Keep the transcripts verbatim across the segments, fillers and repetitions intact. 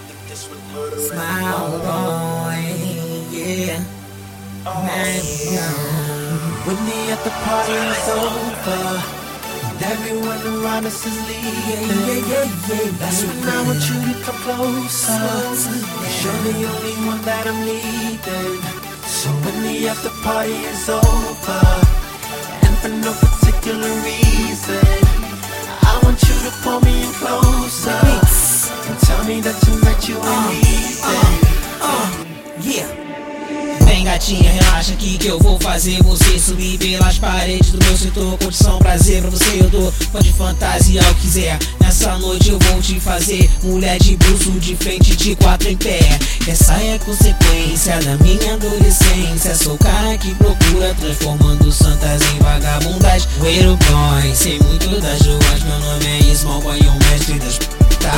Smile boy, yeah. Man, when the at the party is over and everyone around us is leaving, yeah, yeah, yeah, yeah. That's when I want you to come closer. You're the only one that I'm needing. So when the after party is over, and for no particular reason, I want you to pull me in closer and tell me that tonight you ain't leaving. Uh, uh, yeah. Vem gatinha, relaxa aqui que eu vou fazer você subir pelas paredes do meu setor. Condição, prazer pra você eu dou. Pode fantasiar o que quiser. Nessa noite eu vou te fazer mulher de bruxo, de frente, de quatro em pé. Essa é a consequência da minha adolescência. Sou o cara que procura, transformando santas em vagabundas. Guerreiro boy, sei muito das ruas. Meu nome é Small Boy, o mestre das p****.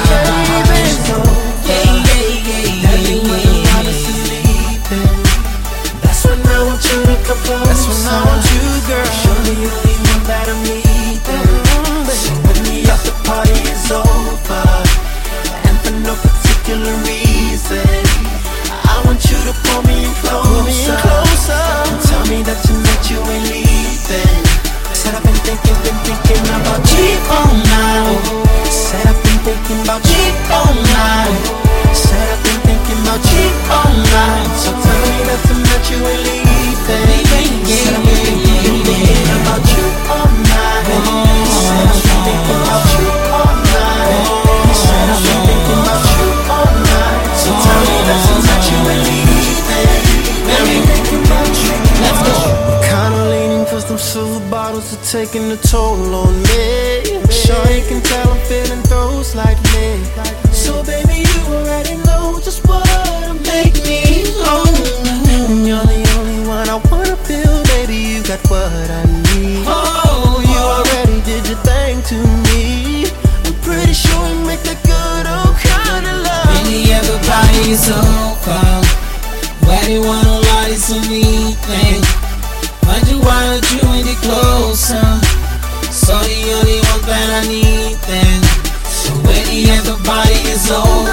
That's when I want you, girl. You're the only one that I'm needing. So when the after party is over, and for no particular reason, I want you to pull me in closer, and tell me that tonight you ain't leaving. Said I've been thinking, been thinking about you all night. Said I've been thinking about you all night. Said I've been thinking about you all night. So tell me that tonight you ain't leaving. Said I've been thinking, thinking about you all night. Said I've been thinking about you all night. Said I've been thinking about you all night. So tell me that tonight you ain't leaving. I've been thinking about you. Let's go. I'm kinda leaning cause them silver bottles are taking a toll on me. Sure you can tell I'm feeling those like me. So baby you already know just what to make me on. And you're the only one I wanna feel, baby, you got what I need. Oh, you already did your thing to me. I'm pretty sure we make that good old kind of love. Really everybody's over. Why they wanna lie to some me thing? Why do I want you any closer? So the only one that I need then. So when the everybody is over,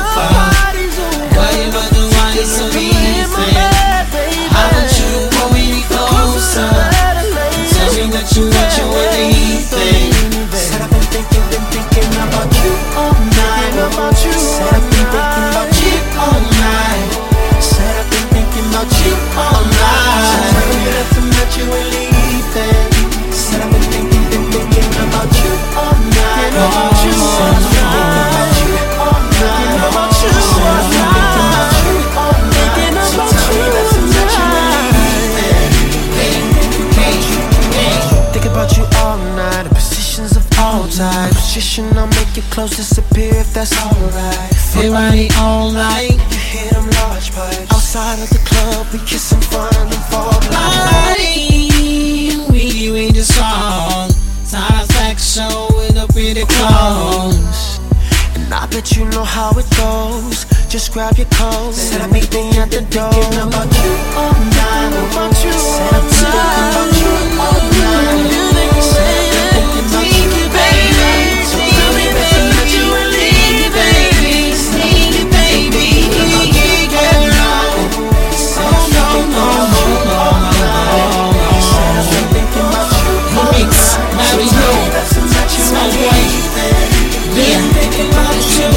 why you wanna lie to some me thing? I want you to pull me closer and tell me that you want you anything. Said I've been thinking, been thinking about you all night. About you. Said I've been thinking about you all night. Said I've been thinking about you all night. So tell me that tonight you ain't leaving. Said I've been thinking, been thinking about you all night. About you. Said I've been thinking about you all night. About you. Said I've been thinking about you all night. So tell me that tonight you think about you all night, in positions of all types. Position I'll make you close, disappear if that's alright. Feel body all night. You hear them large pipes. Outside of the club, we kiss in front of them fall like we read the song. Satisfaction with the pretty clothes. And I bet you know how it goes. Just grab your coat. Said I meet me at the door. Thinking about you all night. About you. Said I'm thinking about you all night. Said I'm thinking about you, baby. So tell me that tonight you ain't leaving, baby. Sneak it, baby. Said I'm thinking about you all night. Said I've been thinking about you all night. So tell me that tonight you ain't leaving. Yeah, thinking about you.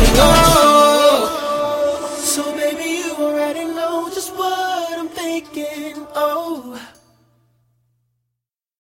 So baby, you already know just what I'm thinking. Oh.